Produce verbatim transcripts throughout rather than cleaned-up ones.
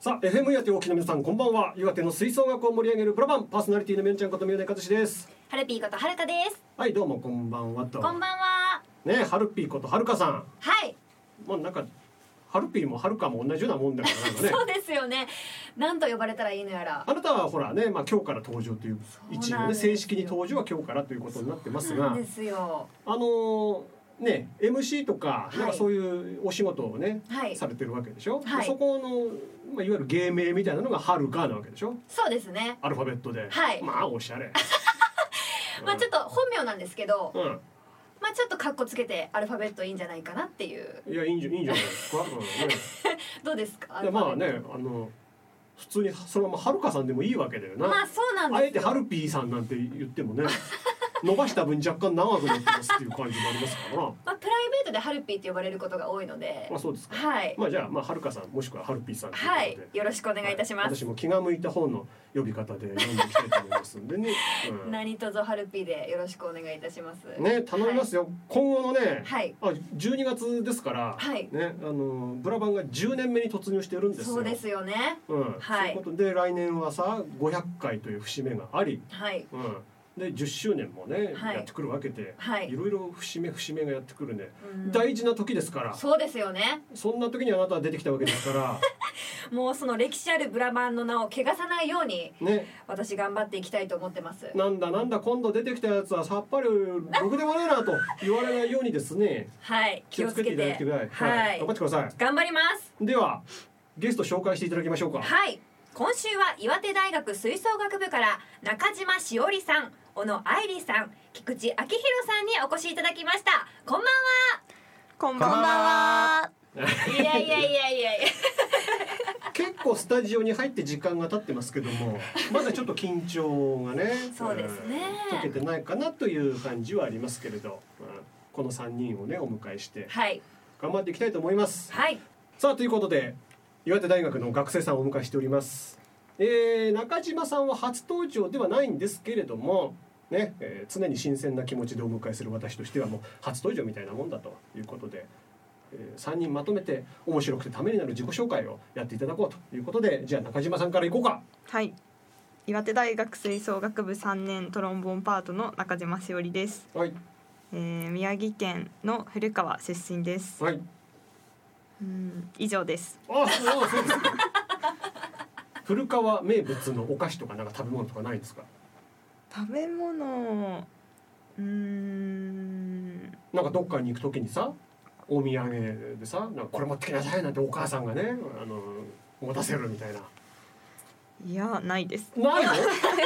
さあ エフエム 岩手お聞きの皆さんこんばんは。岩手の吹奏楽を盛り上げるプロバンパーソナリティのみなちゃんこと宮根和志です。 はるぴーことはるかです。 はいどうもこんばんはと。 こんばんは。 ねはるぴーことはるかさん。 はい。 もうなんかはるぴーもはるかも同じようなもんだからなんかね。 そうですよね。何と呼ばれたらいいのやら。 あなたはほらねまあ今日から登場という一応ね正式に登場は今日からということになってますが。 そうですよ。 あのーね、エムシー とか、なんかそういうお仕事をね、 はい、 されてるわけでしょ、 はい、 そこの、まあ、いわゆる芸名みたいなのがはるかなわけでしょ。 そうですね。 アルファベットで、 はい、 まあおしゃれまあちょっと本名なんですけど、 うん、 まあちょっとカッコつけてアルファベットいいんじゃないかなっていう。 いやいいんじゃいいんじゃないですか、うんね、 どうですか。 いやまあねあの普通にそのままはるかさんでもいいわけだよな。 まあそうなんですよ。 あえてはるぴーさんなんて言ってもね伸ばした分若干長くなってますっていう感じもありますからな。 まあ、プライベートでハルピーって呼ばれることが多いので。 まあそうですか。 はい。 まあじゃあまあはるかさんもしくははるぴーさんというはい。よろしくお願いいたします。 はい、私も気が向いた方の呼び方で呼んでいきたいと思いますんでね。 うん、何卒ハルピーでよろしくお願いいたします。 ね頼みますよ。はい、今後のね、 はい、 あじゅうにがつですから、 はい、 ねあのブラバンがじゅうねんめに突入してるんですよ。 そうですよね。 うん。はい。そういうことで来年はさごひゃっかいという節目があり、 はい。 うん。でじゅっしゅうねんもね、 はい、 やってくるわけで、 はい、 いろいろ節目節目がやってくるね、うん、大事な時ですから。 そうですよね。 そんな時にあなたは出てきたわけですからもうその歴史あるブラバンの名を汚さないように、 ね、 私頑張っていきたいと思ってます。 なんだなんだ今度出てきたやつはさっぱりろくでもねえなと言われないようにですねはい気をつけていただきたい。はい、はい、頑張ってください。 頑張ります。 ではゲスト紹介していただきましょうか。 はい、今週は岩手大学吹奏楽部から中島しおりさん、小野愛理さん、菊池明宏さんにお越しいただきました。こんばんは。 こんばんは。 いやいやいやいやいや結構スタジオに入って時間が経ってますけどもまだちょっと緊張がねそうですね、 解けてないかなという感じはありますけれど、このさんにんをねお迎えして頑張っていきたいと思います。 はい、 さあということで岩手大学の学生さんをお迎えしております。えー、中島さんは初登場ではないんですけれどもね、えー、常に新鮮な気持ちでお迎えする私としてはもう初登場みたいなもんだということで、えー、さんにんまとめて面白くてためになる自己紹介をやっていただこうということで、じゃあ中島さんからいこうか。 はい、岩手大学吹奏楽部さんねんトロンボーンパートの中島しおりです。 はい、 えー、宮城県の古川出身です。 はい、 うん以上です。 ああそうですか古川名物のお菓子とかなんか食べ物とかないですか。 食べ物うーんなんかどっかに行くときにさお土産でさなんかこれ持ってきなさいなんてお母さんがねあの持たせるみたいな。 いやないです。 ないの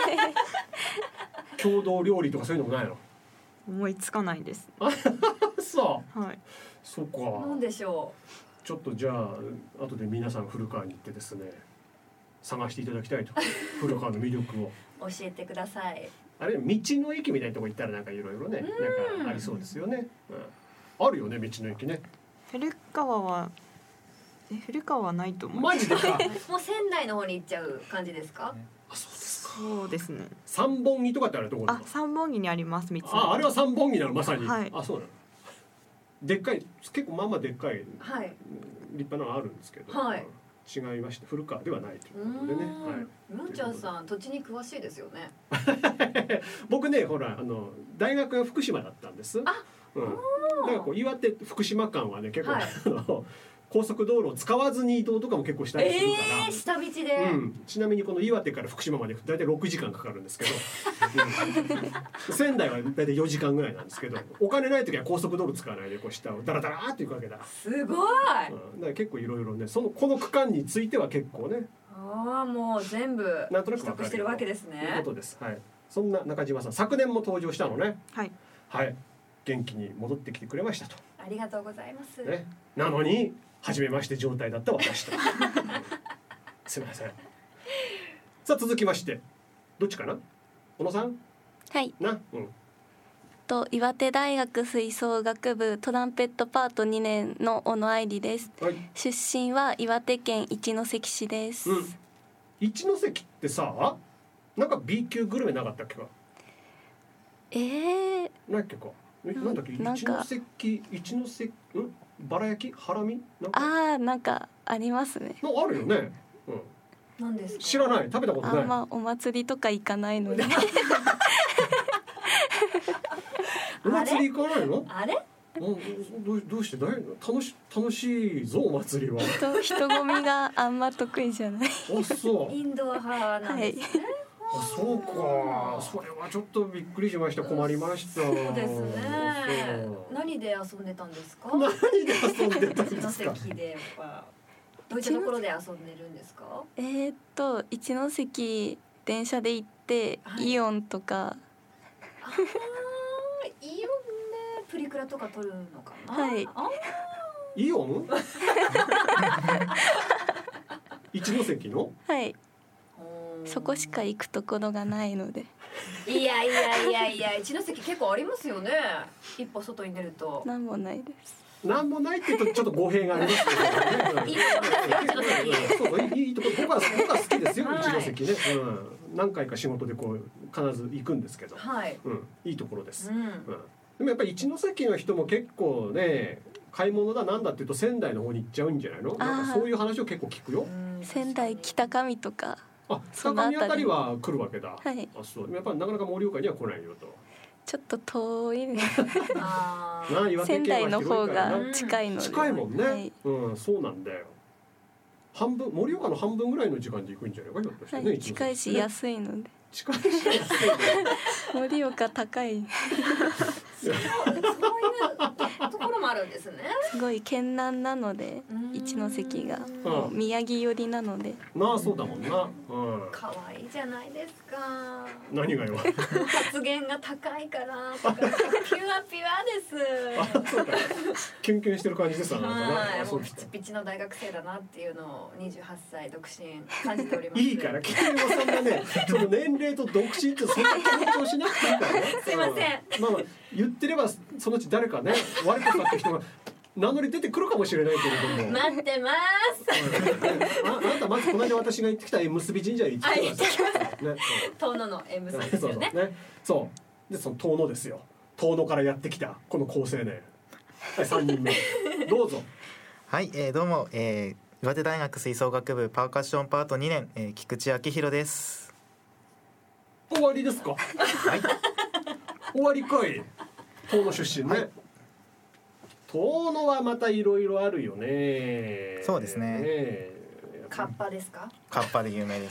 郷土料理とかそういうのもないの。 思いつかないですそう、 はい、 そうか。 なんでしょう。ちょっとじゃあ後で皆さん古川に行ってですね探していただきたいと古川の魅力を教えてください。 あれ道の駅みたいなとこ行ったらなんかいろいろねなんかありそうですよね、うん、あるよね道の駅ね。 古川はえ古川はないと思う。 マジでかもう仙台の方に行っちゃう感じですか。 あそうですか。 そうですね。 三本木とかってあるところ。 あ三本木にあります。道ああれは三本木なのまさに、 はい、 あそうなの。でっかい結構まあまあでっかい、 はい、 立派なのあるんですけど、 はい、 違いまして古川ではないということでね。はい。 のんちゃんさん土地に詳しいですよね僕ねほらあの大学が福島だったんです。 あ、 うん、だからこう岩手福島間はね結構、はい、あの高速道路を使わずに移動とかも結構したりするから、 えー、下道で、 うん、ちなみにこの岩手から福島までだいたいろくじかんかかるんですけど、うん、仙台はだいたいよじかんぐらいなんですけどお金ない時は高速道路使わないでこう下をダラダラーっていくわけだ。 すごい、うん、だから結構いろいろねそのこの区間については結構ねああもう全部なんとなく取得してるわけですね。 ということです。はい。そんな中島さん昨年も登場したのね。 はいはい元気に戻ってきてくれましたと。 ありがとうございます、 ね、なのに初めまして状態だった私とすみません。さあ続きましてどっちかな小野さん。 はいな、うん、 と岩手大学吹奏楽部トランペットパートにねんの小野愛理です、はい、出身は岩手県一関市です、うん、 一関ってさなんか B 級グルメなかったっけか。 えー、 なんだっけかなんだっけ一関一関んバラ焼きハラミなんかあーなんかありますね。 のあるよね、うん、 何ですか？ 知らない、食べたことない。 あんまお祭りとか行かないのでお祭り行かないの？ あれどう、どうしてだい楽し楽しいぞお祭りは。 人, 人混みがあんま得意じゃない。 あ、そう。 インドア派なんですね、はい、 あ、そうか。それはちょっとびっくりしました。困りました。 そうですね。何で遊んでたんですか？ 何で遊んでたんですか？ 一関ではどういったところで遊んでるんですか？ えー、っと一関電車で行って、はい、イオンとか。 あイオンね、プリクラとか撮るのかな。 はい。 あイオン？一関の？ はい。そこしか行くところがないので。 いやいやいやいや、一関結構ありますよね。一歩外に出ると。 なんもないです。 なんもないって言うとちょっと語弊がありますけどね。いいところですよ。いいところ、僕は僕は好きですよ、はい、一関ね。うん。何回か仕事でこう必ず行くんですけど、 はい。 うん、いいところです。 うん。うん、 でもやっぱり一関の人も結構ね、買い物だなんだって言うと仙台の方に行っちゃうんじゃないの？なんかそういう話を結構聞くよ。 仙台北上とか。 あ、北上あたりは来るわけだ。 はい。 あ、そう。やっぱりなかなか盛岡には来ないよと。 ちょっと遠いね。 あ仙台の方が近いので。 近いもんね。 はい、 うん、そうなんだよ。半分、盛岡の半分ぐらいの時間で行くんじゃないか、ひょっとしてね。 はい、近いし安いので。 近いし安いね。 盛岡高い。 そういうところもあるんですね。 すごい県南なので、一関がもう宮城寄りなので。 まあそうだもんな。うん。 可愛いじゃないですか。 何がよ。 発言が高いからとかピュアピュアです。 あ、そうか。キュンキュンしてる感じですあなたね。 はい、もうピチピチの大学生だなっていうのをにじゅうはっさい独身感じております。 いいから君もそんなね、その年齢と独身ってそんな強調しなくていいからね。 すいません。 まあまあ言ってればそのうち誰かね、悪かったって人が名乗り出てくるかもしれないけれども。 待ってます。 あ, あなたまずこの間私が行ってきた縁結び神社へ行ってきてください。ね、 遠野の縁結びですよね。 そうそうね。そうでその遠野ですよ。遠野からやってきたこの高青年。はい、さんにんめどうぞ。 はい、えー、どうも、えー、岩手大学吹奏楽部パーカッションパートにねん、えー、菊池昭弘です。 終わりですか？ はい。 終わりかい。遠野出身ね。はい、遠野はまたいろいろあるよね。 そうですね。 ね、 カッパですか？ カッパで有名です。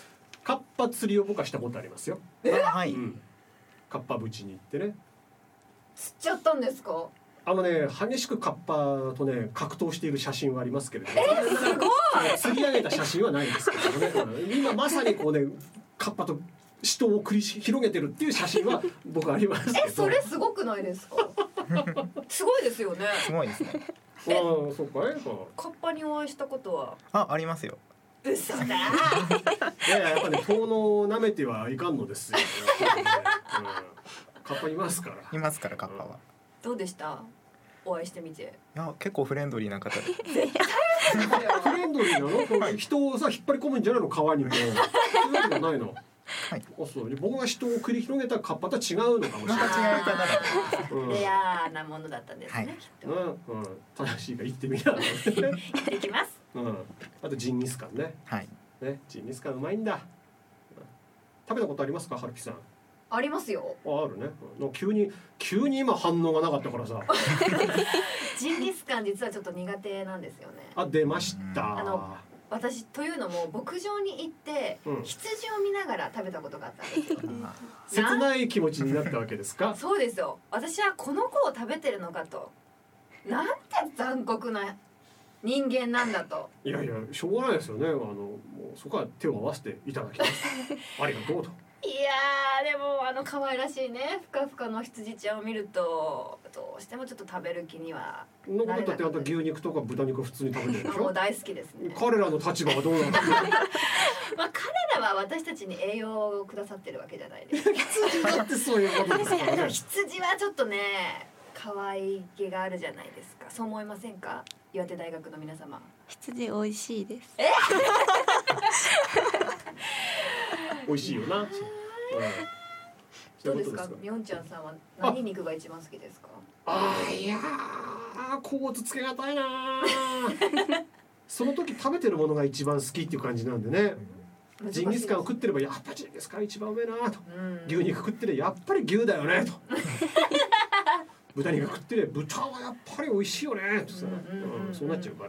カッパ釣りを僕はしたことありますよ。 え、はい、 うん、カッパ淵に行ってね。 釣っちゃったんですか？ あのね、激しくカッパとね格闘している写真はありますけれども、 えー、すごい釣り上げた写真はないですけどね。今まさにこうねカッパと死闘を繰り広げてるっていう写真は僕ありますけど。 え、それすごくないですか？すごいですよね。 すごいですね。 ああ、そうかい。 カッパにお会いしたことは？ あ、ありますよ。 嘘だ。いやいや、やっぱね、遠野を舐めてはいかんのですよ。ね、うん、カッパいますから。 いますからカッパは。うん、 どうでした？お会いしてみて。 いや、結構フレンドリーな方で。 絶対フレンドリーなの？はい、人をさ引っ張り込むんじゃないの川にも。そういうわけじゃないの。はい、あ、そう。僕が人を繰り広げたカッパとは違うのかもしれない。 また違う方だった。 うん、レアなものだったんですね。はい、きっと。 うん、うん、正しいから行ってみな。 行ってきます。 うん。あとジンギスカンね。 はい。 ね、ジンギスカンうまいんだ。食べたことありますか、はるきさん？ ありますよ。 あ、あるね。急に急に今反応がなかったからさ。 ジンギスカン実はちょっと苦手なんですよね。 あ、出ました。 あの私というのも牧場に行って、うん、羊を見ながら食べたがったんですよ。 切ない気持ちになったわけですか？ そうですよ。私はこの子を食べてるのかと。なんて残酷な人間なんだと。 いやいや、しょうがないですよね。あのもうそこは手を合わせていただきます。ありがとうと。 いやー、でもあの可愛らしいねふかふかの羊ちゃんを見るとどうしてもちょっと食べる気にはなれなかった。 だってあんた牛肉とか豚肉普通に食べてるでしょ？ もう大好きですね。 彼らの立場はどうなんだろう。 まあ彼らは私たちに栄養をくださってるわけじゃないですか。 羊だってそういうことですからね。 羊はちょっとね可愛げがあるじゃないですか。そう思いませんか？岩手大学の皆様。 羊美味しいです。 え美味しいよな。うん、 どうですか？みょんちゃんさんは何肉が一番好きですか？ ああ、いやー、構図つけがたいな。 その時食べてるものが一番好きっていう感じなんでね。ジンギスカンを食ってればやっぱジンギスカン一番うめえなと、うん、牛肉食ってればやっぱり牛だよねと豚肉食ってれば豚はやっぱり美味しいよねとさ、うん、そうなっちゃうから、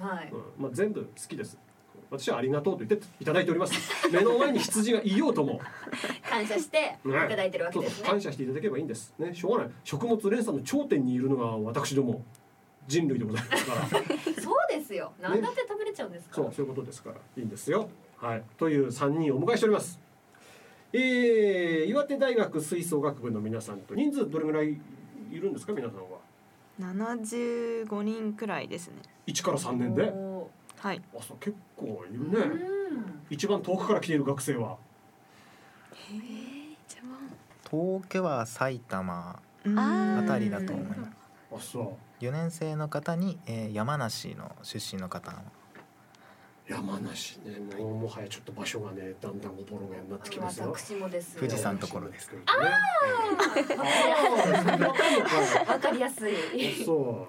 はい、うん、まあ、全部好きです。私はありがとうと言っていただいております。目の前に羊がいようとも感謝していただいてるわけですね。 そうそう、感謝していただければいいんですね。しょうがない。食物連鎖の頂点にいるのが私ども人類でございますからそうですよ、何だって食べれちゃうんですか、 ね、そう、そういうことですからいいんですよ。はい、というさんにんをお迎えしております。えー、岩手大学吹奏楽部の皆さんと人数どれぐらいいるんですか皆さんは。 ななじゅうごにんくらいですね。 いちからさんねんで。 はい。 あ、そう結構いるね。一番遠くから来ている学生は。 えー、一番遠くは埼玉あたりだと思います。 あ、そう。 よねん生の方に、えー、山梨の出身の方。 山梨ね、もうもはやちょっと場所がねだんだんおぼろげになってきますよ。 私もです。 富士山のところですけどね。 ああ、わかりやすい。 そう。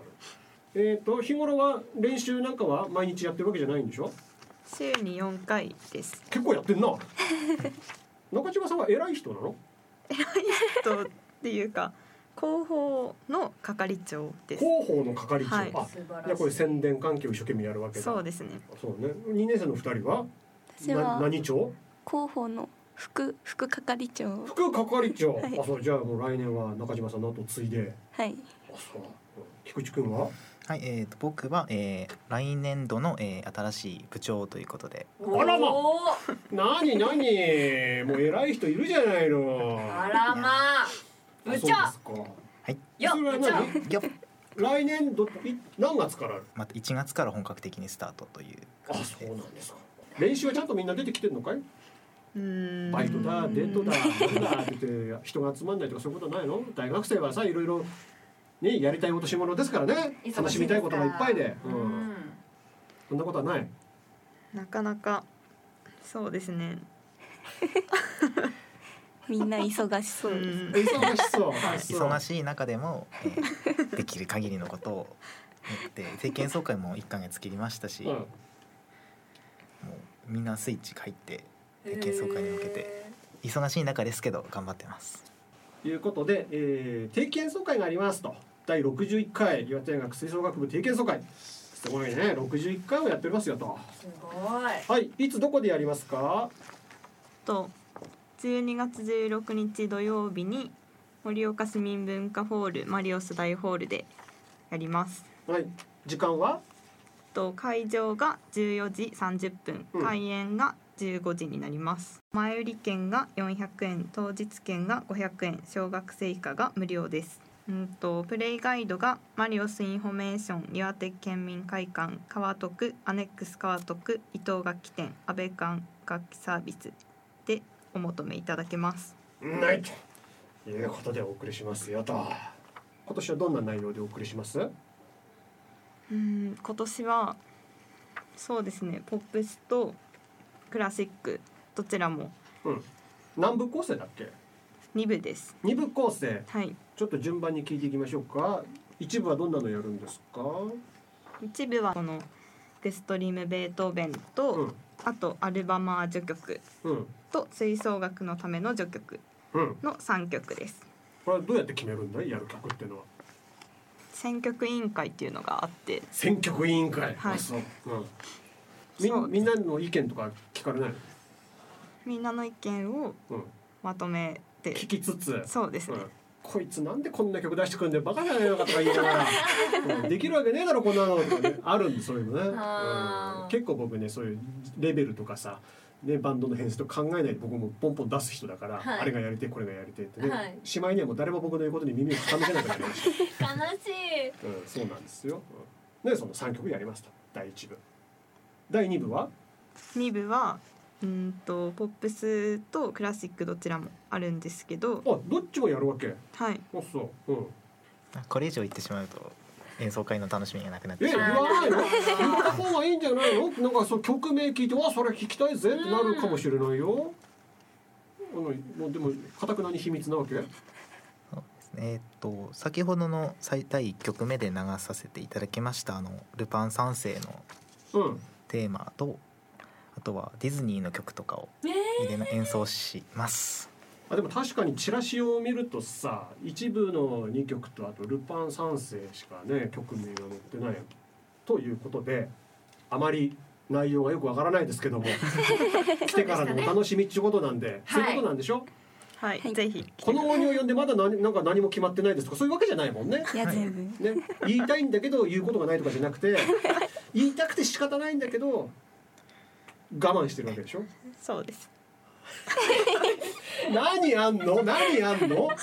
えっと日頃は練習なんかは毎日やってるわけじゃないんでしょ。 週によんかいです。 結構やってんな。中島さんは偉い人なの？ 偉い人っていうか。広報の係長です。 広報の係長。はい、あ、じゃあこれ宣伝関係を一生懸命やるわけだ。 そうですね。 そうね。にねん生のふたりは？ 私は何長？ 広報の副副係長。 副係長。 はい、 あ、そう、じゃあもう来年は中島さんの後を継いで。 はい。 あ、そう。菊池君は？ はい、えー、と僕は、えー、来年度の、えー、新しい部長ということで。 あらま。なになに、もう偉い人いるじゃないの。 あらま。部長。 はい。 よ、部長。 よ。 来年度何月から？ またいちがつから本格的にスタートという。 あ、そうなんですか。練習はちゃんとみんな出てきてるのかい？ うーん。 バイトだ、デートだ、なんだって言って人が集まんないとかそういうことないの？大学生はさ、いろいろね、やりたい落とし物ですからね。楽しみたいことがいっぱいで。うん。そんなことはない。 なかなかそうですね。 みんな忙しそうです。 忙しそう。 忙しい中でも、えー、できる限りのことをやって定期演奏会もいっかげつ切りましたし、うん、もうみんなスイッチ入って定期演奏会に向けて忙しい中ですけど頑張ってます。 ということで、えー、定期演奏会がありますと。だいろくじゅういっかい岩手大学吹奏楽部定期演奏会。すごいね、ろくじゅういっかいをやっておりますよと。 すごい。 はい、いつどこでやりますか？ とじゅうにがつじゅうろくにち土曜日に盛岡市民文化ホールマリオス大ホールでやります。 はい。時間は？ と会場がじゅうよじさんじゅっぷん、うん、開演がじゅうごじになります。前売り券がよんひゃくえん、当日券がごひゃくえん、小学生以下が無料です。うんとプレイガイドがマリオスインフォメーション岩手県民会館川徳アネックス川徳伊藤楽器店安倍館楽器サービスでお求めいただけます。 はいということでお送りしますよと。今年はどんな内容でお送りします？ うん今年はそうですね、ポップスとクラシックどちらも、 うん、何部構成だっけ？ に部です。 に部構成。 はい。 ちょっと順番に聞いていきましょうか。一部はどんなのやるんですか？ 一部はこのエクストリームベートーベンと、うん、あとアルバマー序曲と吹奏楽のための序曲のさんきょくです。 これはどうやって決めるんだい？やる曲っていうのは。 選曲委員会っていうのがあって。 選曲委員会。 はい。 そう。うん、み, みんなの意見とか聞かれないの？ みんなの意見をまとめて、 うん、聞きつつ。 そうですね。うん、 こいつなんでこんな曲出してくるんだよバカじゃないのかとか言いながら、うん、できるわけねえだろこんなのとかねあるんでそういうのね、うん、結構僕ねそういうレベルとかさ、ね、バンドの編成と考えないで僕もポンポン出す人だから、はい、あれがやりてこれがやりてってね、はい、しまいにはもう誰も僕の言うことに耳を傾けなくなりました悲しい、うん、そうなんですよ、うん、でそのさんきょくやりますと。だいいち部だいに部はに部はうんとポップスとクラシックどちらもあるんですけど、 あどっちもやるわけ？ はい。 あそう、うん、 これ以上言ってしまうと演奏会の楽しみがなくなってしまう。え言わないの？言った方がいいんじゃないの？なんかそう曲名聞いてわそれ聞きたいぜってなるかもしれないよ。あのもうでも堅くなに秘密なわけ？そうですね、えー、っと先ほどのだいいっきょくめで流させていただきましたあのルパン三世のテーマと、あとはディズニーの曲とかを入れな演奏します。 あでも確かにチラシを見るとさ、一部のにきょくとあとルパン三世しかね曲名が載ってないということで、あまり内容がよくわからないですけども来てからのお楽しみっていうことなんで、そういうことなんでしょ。 はい、ぜひこの鬼を呼んでまだ何なんか何も決まってないですとかそういうわけじゃないもんね。 いや全部、 ね、言いたいんだけど言うことがないとかじゃなくて言いたくて仕方ないんだけど我慢してるわけでしょ。 そうです。 何あんの何あんの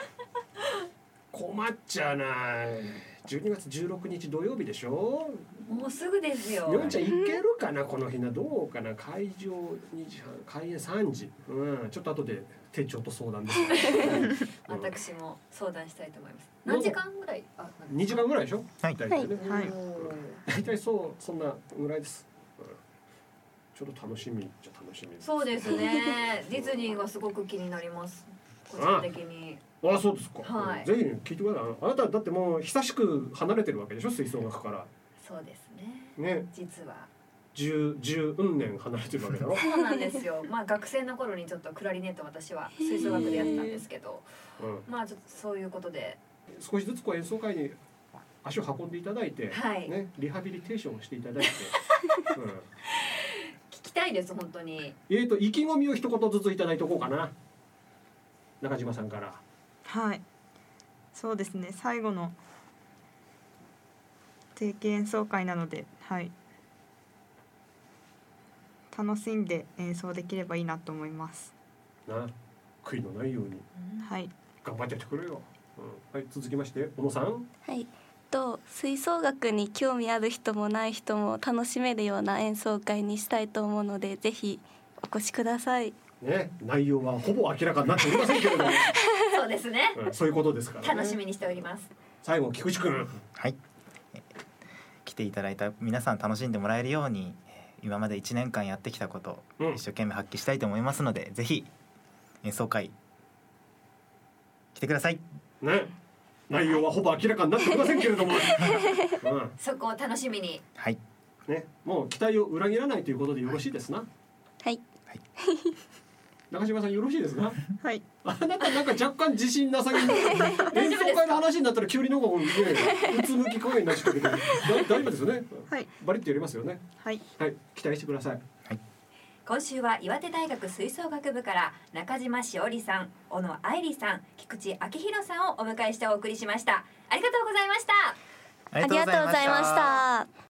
困っちゃうな。じゅうにがつじゅうろくにち土曜日でしょ。 もうすぐですよ。 よんちゃん行けるかなこの日な。どうかな。会場にじはん、開演さんじ、うん、ちょっと後で店長と相談です、ね、 私も相談したいと思います。何時間ぐらい？あ、 にじかんぐらいでしょ。 はい大体ね、 はい、 大体そうそんなぐらいです、うん、ちょっと楽しみじゃ楽しみです。 そうですね。ディズニーがすごく気になります。個人的に。 ああそうですか、 はい、 ぜひ聞いてください。あなただってもう久しく離れてるわけでしょ吹奏楽から。 そうですね。 ね、 実は十十うん年離れてるわけだろ。 そうなんですよ。まあ学生の頃にちょっとクラリネット私は吹奏楽でやってたんですけど、うん、まあちょっとそういうことで少しずつこう演奏会に足を運んでいただいて、 はい、 ね、リハビリテーションをしていただいて、うん、 聞きたいです本当に。 えーと意気込みを一言ずついただいておこうかな。中島さんから。 はい、そうですね。最後の定期演奏会なので、はい、楽しんで演奏できればいいなと思います。 な、悔いのないように、 はい、 頑張ってやってくれよ。うん、はい、続きまして小野さん。 はい。と吹奏楽に興味ある人もない人も楽しめるような演奏会にしたいと思うので、ぜひお越しください。 ね、内容はほぼ明らかになっておりませんけれどもそうですね、 うん、そういうことですから、ね、 楽しみにしております。 最後菊池くん。 はい、来ていただいた皆さん楽しんでもらえるように今までいちねんかんやってきたことを一生懸命発揮したいと思いますので、うん、ぜひ演奏会来てくださいね。内容はほぼ明らかになっておりませんけれども、うん、 そこを楽しみに、 はいね、もう期待を裏切らないということでよろしいですな。 はい、 はい、 中島さんよろしいですか。 はい、 あなたなんか若干自信なさげに演奏会の話になったら急になんかねうつむき加減になっちゃったけど大丈夫ですよね。 はい、 バリッとやりますよね。 はい、 はい、期待してください。 はい、 今週は岩手大学吹奏楽部から中島しおりさん、小野愛理さん、菊池明弘さんをお迎えしてお送りしました。ありがとうございました。 ありがとうございました。